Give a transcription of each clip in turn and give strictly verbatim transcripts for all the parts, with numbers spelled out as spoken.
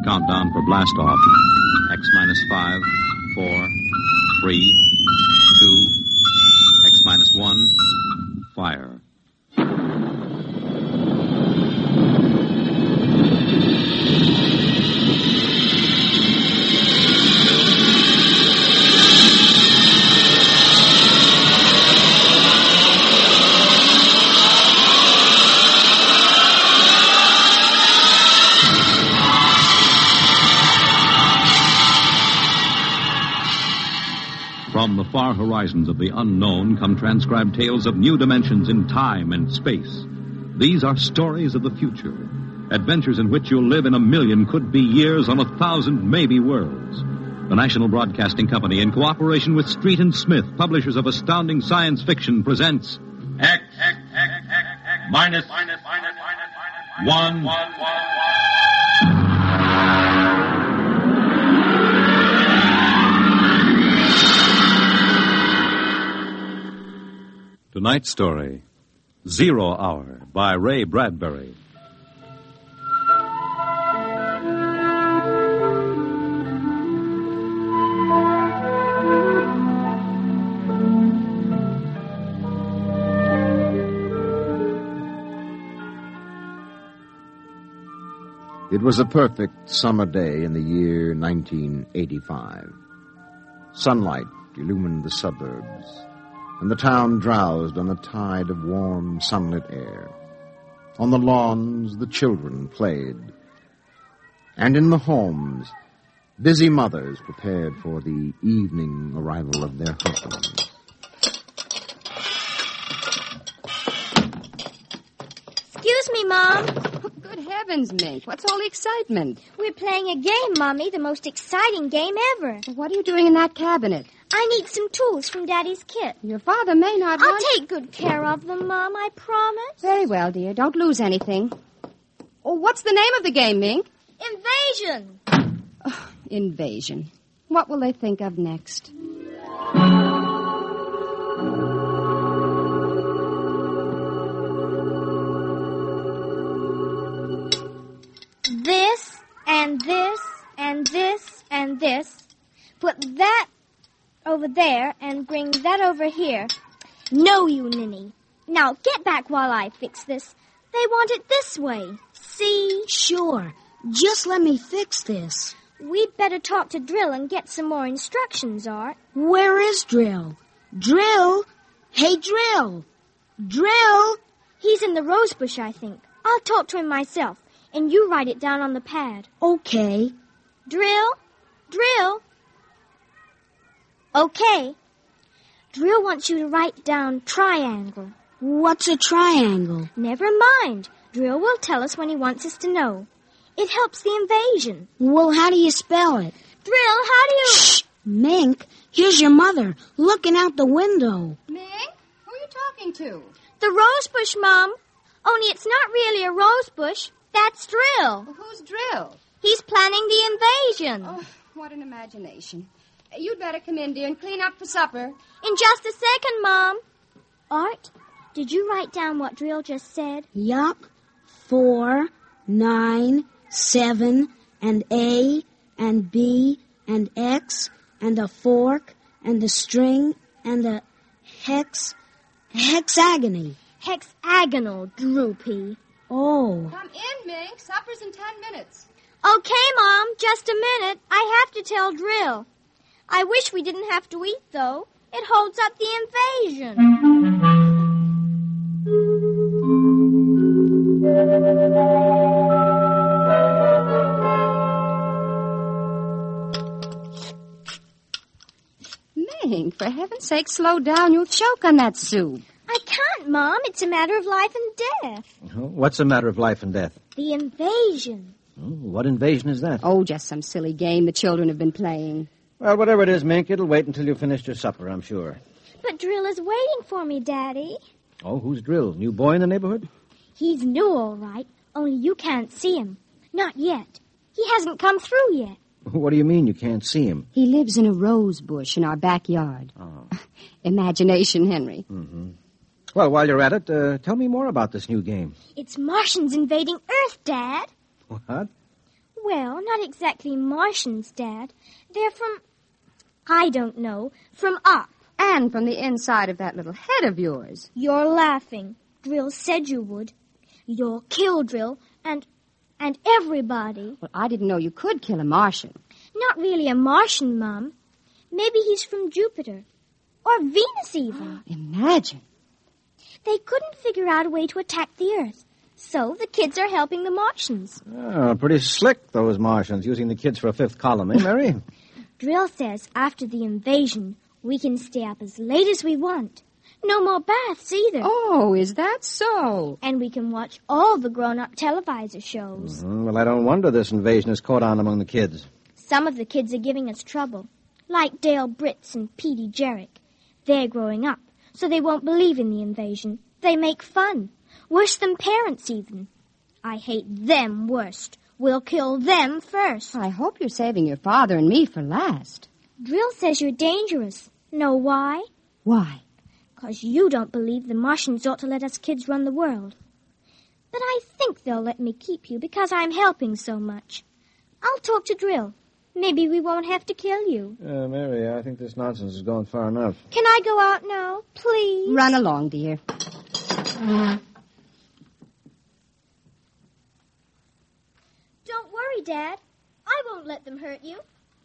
Countdown for blast off. X minus five, four, three, two, X minus one, fire. From the far horizons of the unknown come transcribed tales of new dimensions in time and space. These are stories of the future, adventures in which you'll live in a million could-be years on a thousand maybe worlds. The National Broadcasting Company, in cooperation with Street and Smith, publishers of astounding science fiction, presents X, X, X, X, X minus, minus, minus, minus, one, one, one. Tonight's story, Zero Hour, by Ray Bradbury. It was a perfect summer day in the year nineteen eighty-five. Sunlight illumined the suburbs, and the town drowsed on a tide of warm, sunlit air. On the lawns, the children played. And in the homes, busy mothers prepared for the evening arrival of their husbands. Excuse me, Mom. Good heavens, Mink. What's all the excitement? We're playing a game, Mommy, the most exciting game ever. What are you doing in that cabinet? I need some tools from Daddy's kit. Your father may not I'll want... take good care of them, Mom, I promise. Very well, dear. Don't lose anything. Oh, what's the name of the game, Mink? Invasion. Oh, invasion. What will they think of next? This, and this, and this, and this. Put that over there and bring that over here. No, you ninny. Now get back while I fix this. They want it this way. See? Sure. Just let me fix this. We'd better talk to Drill and get some more instructions, Art. Where is Drill? Drill? Hey, Drill. Drill? He's in the rose bush, I think. I'll talk to him myself, and you write it down on the pad. Okay. Drill? Drill? Okay. Drill wants you to write down triangle. What's a triangle? Never mind. Drill will tell us when he wants us to know. It helps the invasion. Well, how do you spell it? Drill, how do you... Shh! Mink, here's your mother looking out the window. Mink? Who are you talking to? The rose bush, Mom. Only it's not really a rose bush. That's Drill. Well, who's Drill? He's planning the invasion. Oh, what an imagination. You'd better come in, dear, and clean up for supper. In just a second, Mom. Art, did you write down what Drill just said? Yup. Four, nine, seven, and A, and B, and X, and a fork, and a string, and a hex... hexagony. Hexagonal, Droopy. Oh. Come in, Mink. Supper's in ten minutes. Okay, Mom, just a minute. I have to tell Drill. I wish we didn't have to eat, though. It holds up the invasion. Mink, for heaven's sake, slow down. You'll choke on that soup. I can't, Mom. It's a matter of life and death. What's a matter of life and death? The invasion. Oh, what invasion is that? Oh, just some silly game the children have been playing. Well, whatever it is, Mink, it'll wait until you've finished your supper, I'm sure. But Drill is waiting for me, Daddy. Oh, who's Drill? New boy in the neighborhood? He's new, all right, only you can't see him. Not yet. He hasn't come through yet. What do you mean you can't see him? He lives in a rose bush in our backyard. Oh. Imagination, Henry. Mm-hmm. Well, while you're at it, uh, tell me more about this new game. It's Martians invading Earth, Dad. What? Well, not exactly Martians, Dad. They're from, I don't know, from up. And from the inside of that little head of yours. You're laughing. Drill said you would. You'll kill Drill and, and everybody. Well, I didn't know you could kill a Martian. Not really a Martian, Mom. Maybe he's from Jupiter. Or Venus, even. Imagine. They couldn't figure out a way to attack the Earth. So the kids are helping the Martians. Oh, pretty slick, those Martians, using the kids for a fifth column, eh, Mary? Drill says after the invasion, we can stay up as late as we want. No more baths either. Oh, is that so? And we can watch all the grown-up televisor shows. Mm-hmm. Well, I don't wonder this invasion has caught on among the kids. Some of the kids are giving us trouble, like Dale Britz and Petey Jarrick. They're growing up, so they won't believe in the invasion. They make fun. Worse than parents, even. I hate them worst. We'll kill them first. I hope you're saving your father and me for last. Drill says you're dangerous. Know why? Why? 'Cause you don't believe the Martians ought to let us kids run the world. But I think they'll let me keep you because I'm helping so much. I'll talk to Drill. Maybe we won't have to kill you. Uh, Mary, I think this nonsense is going far enough. Can I go out now, please? Run along, dear. Don't worry, Dad. I won't let them hurt you.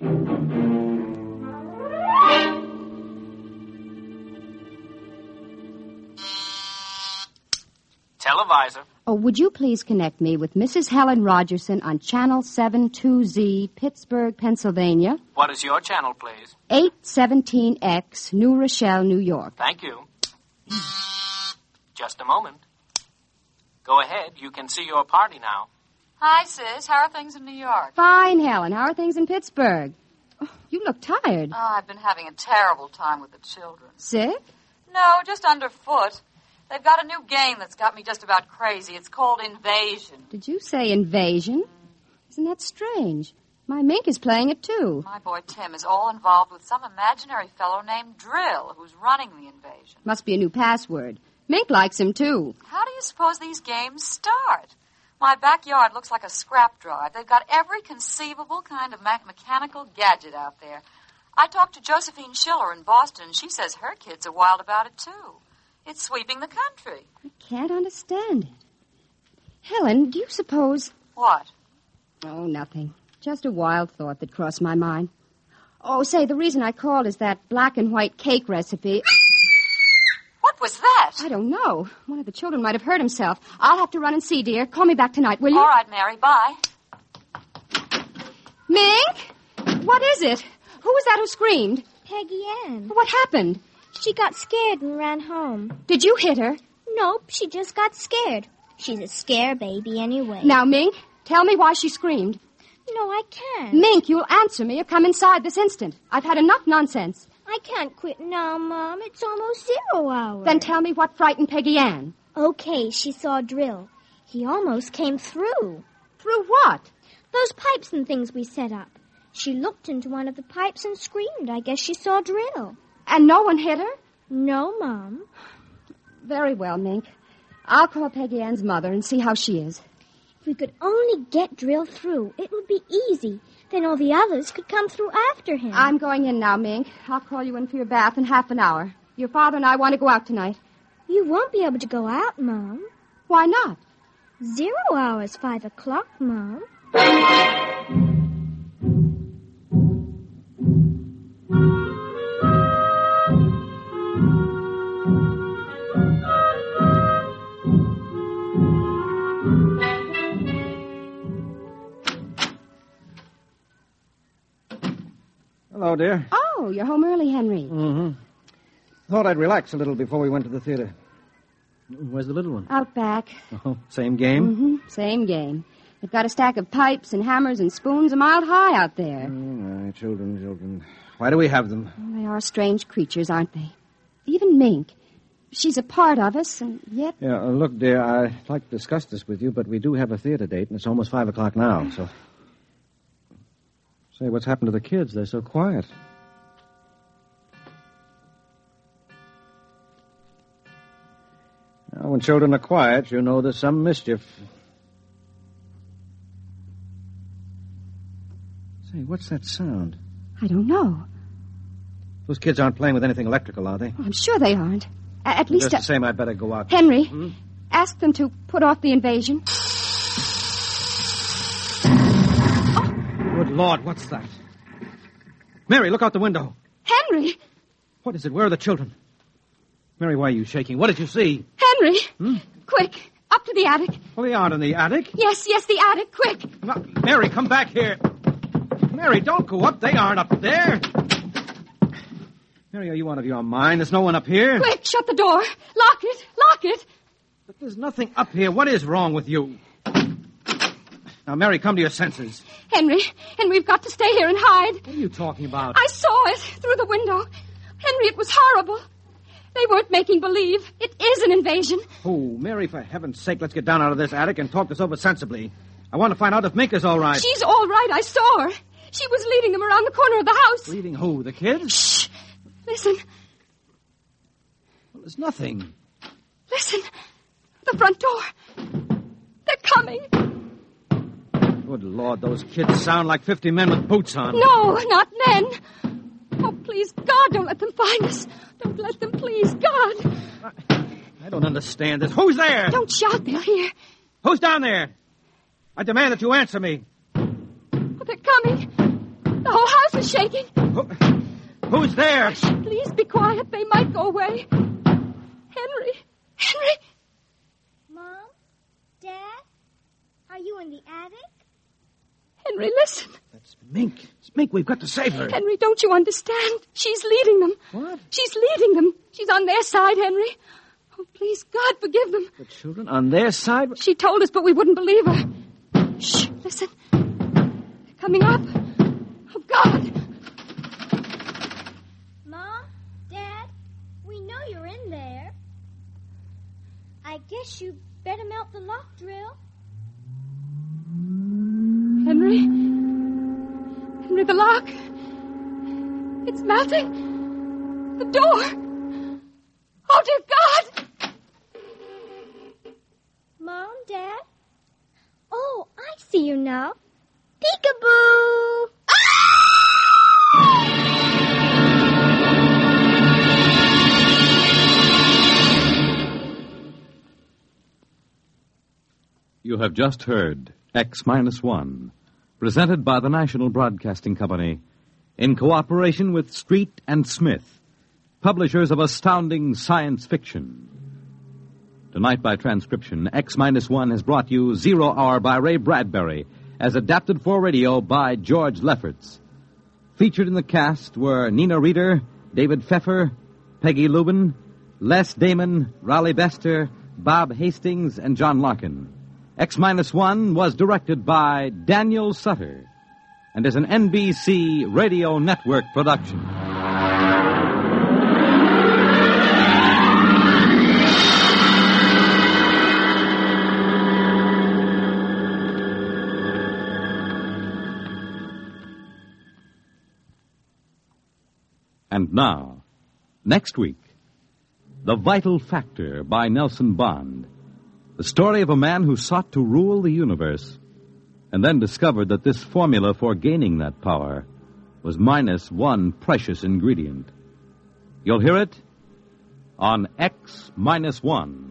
Televisor. Oh, would you please connect me with Missus Helen Rogerson on Channel seven two Z, Pittsburgh, Pennsylvania? What is your channel, please? eight seventeen X, New Rochelle, New York. Thank you. Just a moment. Go ahead. You can see your party now. Hi, sis. How are things in New York? Fine, Helen. How are things in Pittsburgh? Oh, you look tired. Oh, I've been having a terrible time with the children. Sick? No, just underfoot. They've got a new game that's got me just about crazy. It's called Invasion. Did you say invasion? Isn't that strange? My mink is playing it, too. My boy Tim is all involved with some imaginary fellow named Drill, who's running the invasion. Must be a new password. Mink likes him, too. How do you suppose these games start? My backyard looks like a scrap drive. They've got every conceivable kind of me- mechanical gadget out there. I talked to Josephine Schiller in Boston, and she says her kids are wild about it, too. It's sweeping the country. I can't understand it. Helen, do you suppose... What? Oh, nothing. Just a wild thought that crossed my mind. Oh, say, the reason I called is that black and white cake recipe... What was that? I don't know. One of the children might have hurt himself. I'll have to run and see, dear. Call me back tonight, will you? All right, Mary. Bye. Mink? What is it? Who was that who screamed? Peggy Ann. What happened? She got scared and ran home. Did you hit her? Nope, she just got scared. She's a scare baby anyway. Now, Mink, tell me why she screamed. No, I can't. Mink, you'll answer me or come inside this instant. I've had enough nonsense. I can't quit now, Mom. It's almost zero hour. Then tell me what frightened Peggy Ann. Okay, she saw Drill. He almost came through. Through what? Those pipes and things we set up. She looked into one of the pipes and screamed. I guess she saw Drill. And no one hit her? No, Mom. Very well, Mink. I'll call Peggy Ann's mother and see how she is. If we could only get Drill through, it would be easy. Then all the others could come through after him. I'm going in now, Mink. I'll call you in for your bath in half an hour. Your father and I want to go out tonight. You won't be able to go out, Mom. Why not? Zero hour's five o'clock, Mom. Hello, dear. Oh, you're home early, Henry. Mm-hmm. Thought I'd relax a little before we went to the theater. Where's the little one? Out back. Oh, same game? Mm-hmm. Same game. They've got a stack of pipes and hammers and spoons a mile high out there. Oh, my children, children. Why do we have them? Well, they are strange creatures, aren't they? Even Mink. She's a part of us, and yet... Yeah, uh, look, dear, I'd like to discuss this with you, but we do have a theater date, and it's almost five o'clock now, so... Say, what's happened to the kids? They're so quiet. Now, when children are quiet, you know there's some mischief. Say, what's that sound? I don't know. Those kids aren't playing with anything electrical, are they? I'm sure they aren't. A- at least... Just the same, I'd better go out. Henry, Hmm? ask them to put off the invasion. Good Lord, what's that? Mary, look out the window. Henry! What is it? Where are the children? Mary, why are you shaking? What did you see? Henry! Hmm? Quick, up to the attic. Well, they aren't in the attic. Yes, yes, the attic, quick. No, Mary, come back here. Mary, don't go up. They aren't up there. Mary, are you out of your mind? There's no one up here. Quick, shut the door. Lock it, lock it. But there's nothing up here. What is wrong with you? Now, Mary, come to your senses. Henry, and we've got to stay here and hide. What are you talking about? I saw it through the window. Henry, it was horrible. They weren't making believe. It is an invasion. Oh, Mary, for heaven's sake, let's get down out of this attic and talk this over sensibly. I want to find out if Mink is all right. She's all right. I saw her. She was leading them around the corner of the house. Leading who? The kids? Shh. Listen. Well, there's nothing. Listen. The front door. They're coming. Good Lord, those kids sound like fifty men with boots on. No, not men. Oh, please, God, don't let them find us. Don't let them, please, God. I, I don't understand this. Who's there? Don't shout, they'll hear. Who's down there? I demand that you answer me. Oh, they're coming. The whole house is shaking. Who, who's there? Hush, please be quiet. They might go away. Henry. Henry. Mom? Dad? Are you in the attic? Henry, listen. That's Mink. It's Mink. We've got to save her. Henry, don't you understand? She's leading them. What? She's leading them. She's on their side, Henry. Oh, please, God, forgive them. The children on their side? She told us, but we wouldn't believe her. Shh, listen. They're coming up. Oh, God. Mom? Dad? We know you're in there. I guess you better melt the lock drill. Henry? Henry, the lock. It's melting. The door. Oh, dear God! Mom, Dad? Oh, I see you now. Peekaboo! You have just heard X Minus One, presented by the National Broadcasting Company in cooperation with Street and Smith, publishers of astounding science fiction. Tonight by transcription, X Minus One has brought you Zero Hour by Ray Bradbury, as adapted for radio by George Lefferts. Featured in the cast were Nina Reeder, David Pfeffer, Peggy Lubin, Les Damon, Raleigh Bester, Bob Hastings, and John Larkin. X Minus One was directed by Daniel Sutter and is an N B C Radio Network production. And now, next week, The Vital Factor by Nelson Bond. The story of a man who sought to rule the universe and then discovered that this formula for gaining that power was minus one precious ingredient. You'll hear it on X Minus One.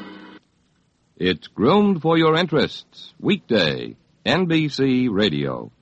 It's Groomed for Your Interests, weekday, N B C Radio.